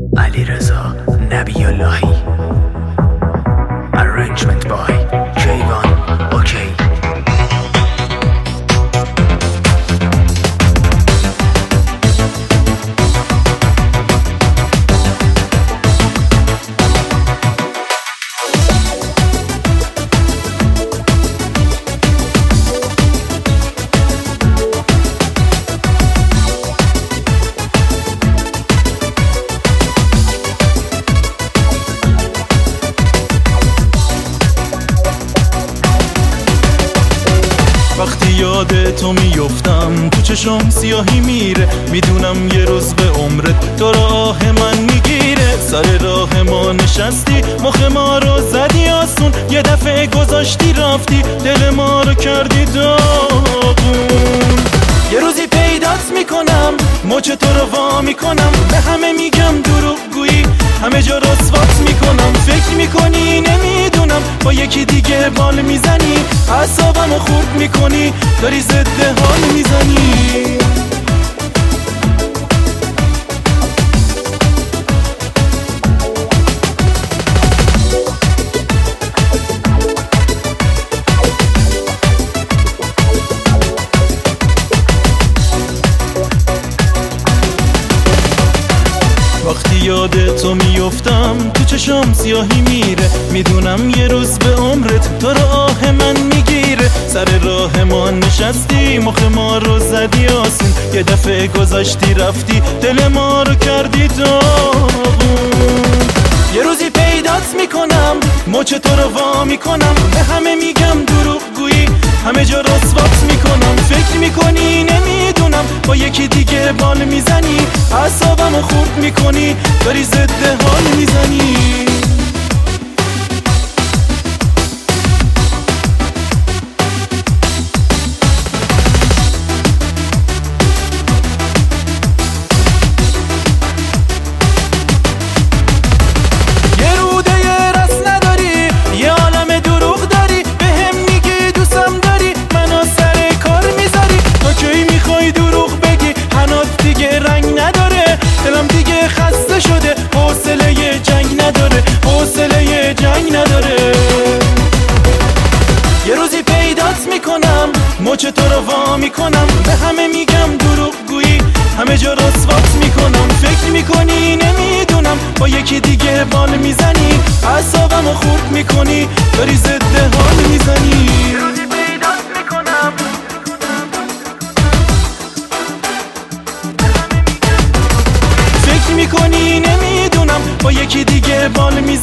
علیرضا نبی اللهی. Arrangement by کیوان اوکی. وقتی یاد تو میفتم تو چشم سیاهی میره، میدونم یه روز به عمرت تو را آه من میگیره. سر راه ما نشستی، مخ ما رو زدی آسون، یه دفعه گذاشتی رفتی، دل ما رو کردی داغون. یه روزی پیدات میکنم، مچ تو رو وا میکنم، به همه میگم دروغ گویی، همه جا رسوات میکنم. فکر میکنی نمیدونم با یکی دیگه بال میزنی، اعصابمو خورد میکنی، داری ضد حال میزنی. وقتی یاد تو میفتم تو چشم سیاهی میره، میدونم یه روز به عمرت تو رو آه من میگیره. سر راه ما نشستی، مخ ما رو زدی آسون، یه دفعه گذاشتی رفتی، دل ما رو کردی داغون. یه روزی پیدات میکنم، مچ تو رو وا میکنم، به همه میگم دروغ گویی، همه جا رسوات میکنم. فکر میکنی نمیدونم با یکی دیگه بال میزنی، اعصابمو خورد میکنی، داری ضد حال میزنی. مچ تو رو وا میکنم، به همه میگم دروغ گویی، همه جا رسوات میکنم. فکر میکنی نمیدونم با یکی دیگه بال میزنی، اعصابمو خورد میکنی، داری ضد حال میزنی. فکر میکنی نمیدونم با یکی دیگه بال میزنی،